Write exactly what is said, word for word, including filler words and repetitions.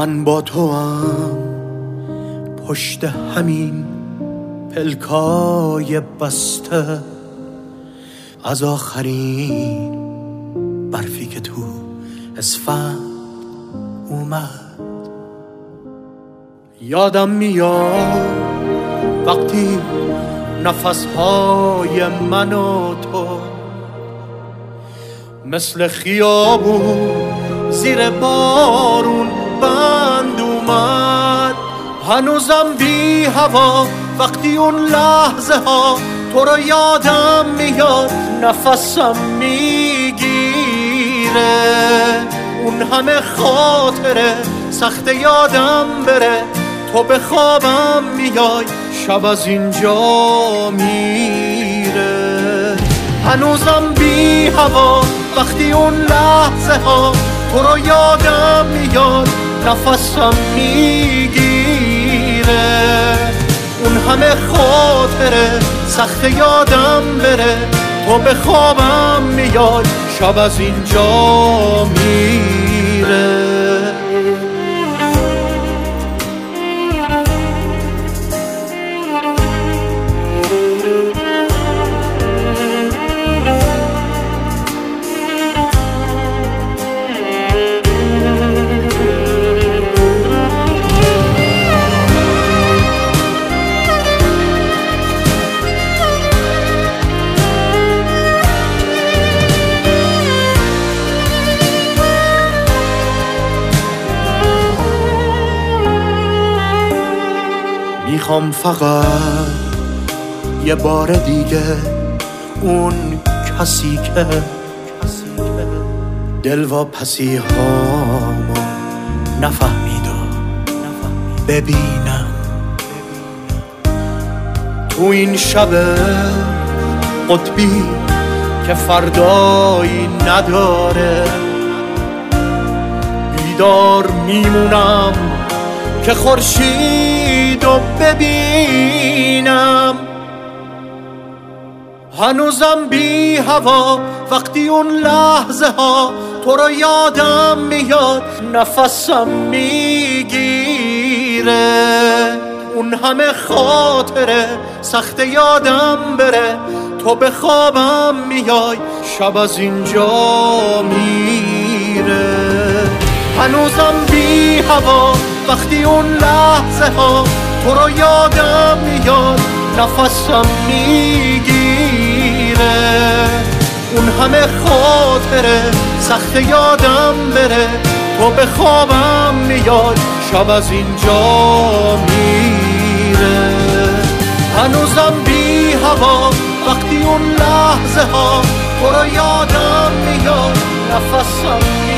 من با تو هم پشت همین پلکای بسته، از آخرین برفی که تو اسفند اومد. یادم میاد وقتی نفسهای من و تو مثل خیابون زیر بارون بند اومد. هنوزم بی هوا وقتی اون لحظه ها تو رو یادم میاد، نفسم میگیره. اون همه خاطره سخت یادم بره، تو به خوابم میای شب از اینجا میره. هنوزم بی هوا وقتی اون لحظه ها تو رو یادم میاد، نفسم میگیره. اون همه خاطره سخت یادم بره، تو به خوابم میای شب از اینجا میره. میخوام فقط یه بار دیگه اون کسی که دلواپسی هامو نفهمیدم ببینم. تو این شب قطبی که فردایی نداره، بیدار میمونم که خورشیدو ببینم. هنوزم بی هوا وقتی اون لحظه ها تو رو یادم میاد، نفسم میگیره. اون همه خاطره سخت یادم بره، تو به خوابم میای شب از اینجا میره. هنوزم بی هوا وقتی اون لحظه ها تو رو یادم میاد، نفسم میگیره. اون همه خاطره سخت یادم بره، تو به خوابم میاد شب از اینجا میره. هنوزم بی هوا وقتی اون لحظه ها تو رو یادم میاد، نفسم میگیره.